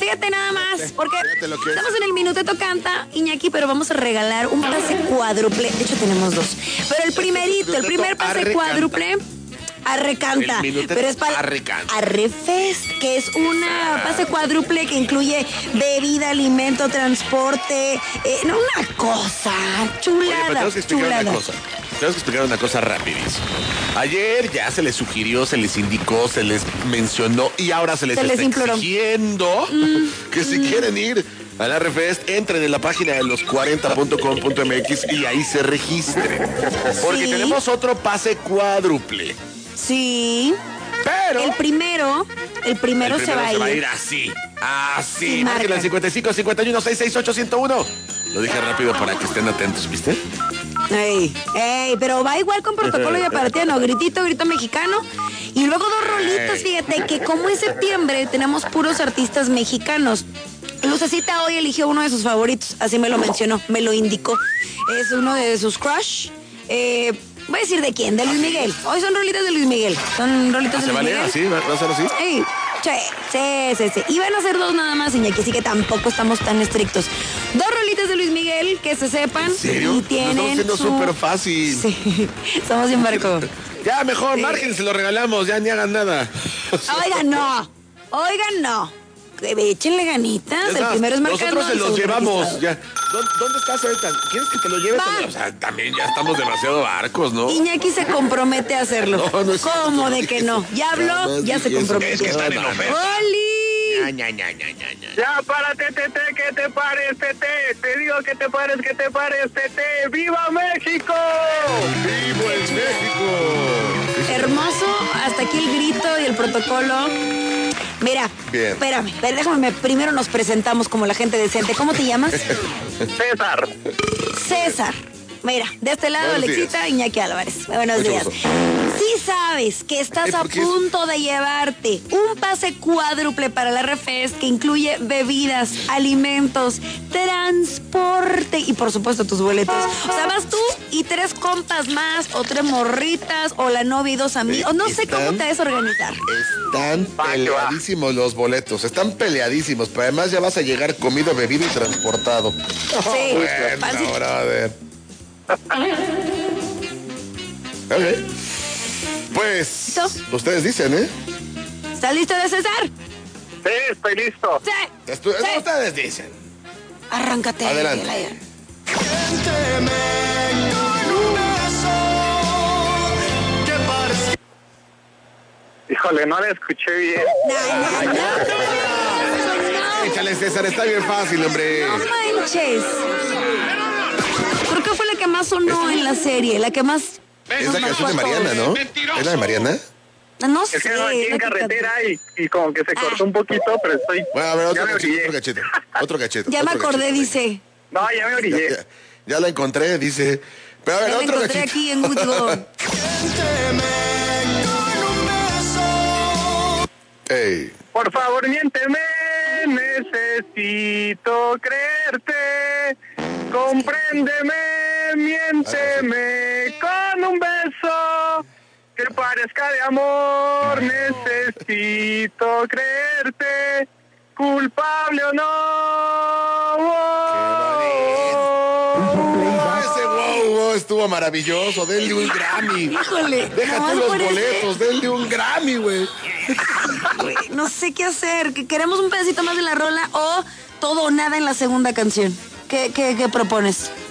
fíjate nada más, porque estamos en el Minuteto Canta, Iñaki, pero vamos a regalar un pase cuádruple. De hecho, tenemos dos. Pero el primer pase cuádruple... Arrecanta, pero es para Arrefest, que es una pase cuádruple que incluye bebida, alimento, transporte, una cosa chulada. Oye, tenemos que explicar una cosa rapidísimo. Ayer ya se les sugirió, se les indicó, se les mencionó y ahora se les está exigiendo que si quieren ir a la Arrefest, entren en la página de los40.com.mx y ahí se registren. Porque tenemos otro pase cuádruple. Sí. Pero el primero se va a ir así. Sí, marquen al 55 51 668 101. Lo dije rápido para que estén atentos, ¿viste? Pero va igual con protocolo y aparte, no, grito mexicano. Y luego dos rolitas, fíjate que como es septiembre tenemos puros artistas mexicanos. Lucecita hoy eligió uno de sus favoritos, así me lo mencionó, me lo indicó. Es uno de sus crush. Voy a decir de quién, de Luis Miguel. Hoy son rolitas de Luis Miguel. Son rolitas de Luis Miguel. ¿Así? ¿Va a ser así? Sí. Y van a ser dos nada más, Iñaki, así que tampoco estamos tan estrictos. Dos rolitas de Luis Miguel, que se sepan. ¿En serio? Y tienen estamos siendo súper fácil. Sí, somos bien barco. Ya, mejor, marquen, se lo regalamos, ya ni hagan nada. Oigan, no. Échenle ganitas. El primero es marcando. Nosotros se los llevamos. Ya. ¿Dónde estás ahorita? ¿Quieres que te lo lleve? O sea, también ya estamos demasiado barcos, ¿no? Iñaki se compromete a hacerlo. No es ¿Cómo de que no? Ya habló, ya se comprometió. Es que están en oferta. ¡Oli! Ya, párate, Tete, ¿qué te pares, Tete? Te digo que te pares, Tete. ¡Viva México! ¡Viva el México! Hermoso, hasta aquí el grito y el protocolo. Mira, bien. Espérame, déjame, primero nos presentamos como la gente decente. ¿Cómo te llamas? César. Mira, de este lado, buenos Alexita, días. Iñaki Álvarez. Buenos días. Sí sabes que estás a punto de llevarte un pase cuádruple para la Arrefest que incluye bebidas, alimentos, transporte y por supuesto tus boletos. O sea, vas tú y 3 compas más, o 3 morritas, o la novia y 2 amigos. No sé cómo te vas a organizar. Están peleadísimos los boletos, pero además ya vas a llegar comido, bebido y transportado. Sí, bueno, brother. Ok. Pues, ustedes dicen, ¿eh? ¿Estás listo de César? Sí, estoy listo. Sí. Ustedes dicen. Arráncate. Adelante. Híjole, no la escuché bien. No. Échale, César, está bien fácil, hombre. No manches. Creo que fue la que más sonó en la serie, la que más... Es la canción de Mariana, ¿no? ¿Es la de Mariana? No sé. Es que aquí en carretera y como que se cortó un poquito, pero estoy... Bueno, a ver, otro cachete. Ya me acordé, dice. No, ya me orillé. Ya la encontré, dice. Pero a ver, otro cachete. Aquí en Google. Ey. Por favor, miénteme, necesito creerte. Compréndeme, miénteme con un beso que parezca de amor. Necesito creerte, culpable o no. Ese wow estuvo maravilloso. Denle un Grammy. Híjole. Deja tú los boletos, denle un Grammy, güey. No sé qué hacer. Que queremos un pedacito más de la rola o todo o nada en la segunda canción. ¿Qué propones?